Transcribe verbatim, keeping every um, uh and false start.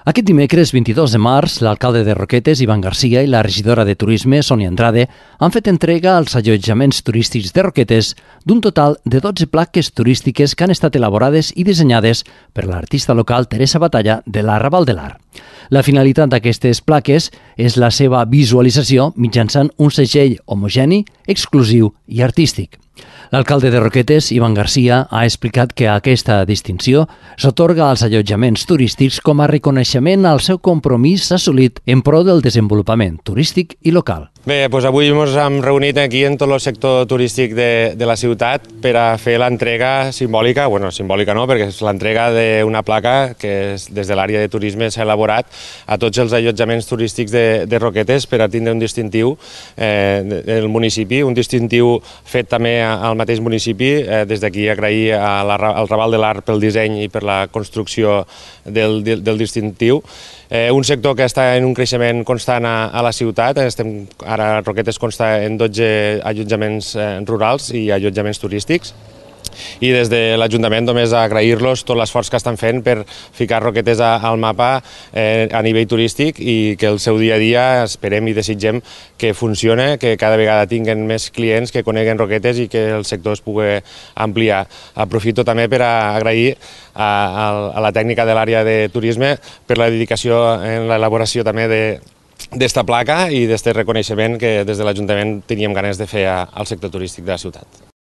Aquest dimecres vint-i-dos de març, l'alcalde de Roquetes, Ivan Garcia, i la regidora de Turisme, Sonia Andrade, han fet entrega als allotjaments turístics de Roquetes d'un total de dotze plaques turístiques que han estat elaborades i dissenyades per l'artista local Teresa Batalla de la Raval de l'Art. La finalitat d'aquestes plaques és la seva visualització mitjançant un segell homogeni, exclusiu i artístic. L'alcalde de Roquetes, Ivan Garcia, ha explicat que aquesta distinció s'atorga als allotjaments turístics com a reconeixement al seu compromís assolit en pro del desenvolupament turístic i local. Bé, doncs avui ens hem reunit aquí en tot el sector turístic de, de la ciutat per a fer l'entrega simbòlica, bueno, simbòlica no, perquè és l'entrega d'una placa que és, des de l'àrea de turisme s'ha elaborat a tots els allotjaments turístics de, de Roquetes per a tindre un distintiu eh, del municipi, un distintiu fet també al mateix municipi. Eh, des d'aquí agrair a la, al Raval de l'Art pel disseny i per la construcció del, del, del distintiu. Eh, un sector que està en un creixement constant a, a la ciutat. Estem, ara Roquetes consta en dotze allotjaments eh, rurals i allotjaments turístics. I des de l'Ajuntament només agrair-los tot l'esforç que estan fent per ficar Roquetes a, al mapa eh, a nivell turístic i que el seu dia a dia esperem i desitgem que funcione, que cada vegada tinguen més clients que coneguen Roquetes i que el sector es pugui ampliar. Aprofito també per a agrair a, a, a la tècnica de l'àrea de turisme per la dedicació en l'elaboració també de d'esta placa i d'este reconeixement que des de l'Ajuntament teníem ganes de fer al sector turístic de la ciutat.